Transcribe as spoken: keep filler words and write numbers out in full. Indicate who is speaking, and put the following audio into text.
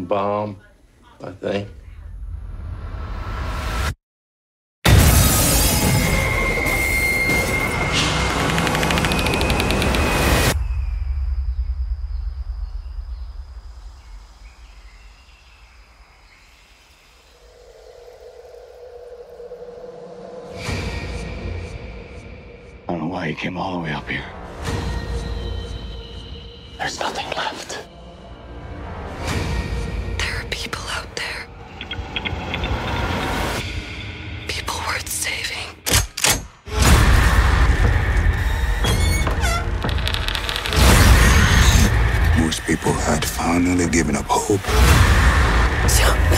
Speaker 1: atom bomb, I think.
Speaker 2: I don't know why he came all the way up here. There's nothing left.
Speaker 3: There are people out there. People worth saving.
Speaker 4: Most people had finally given up hope.
Speaker 3: So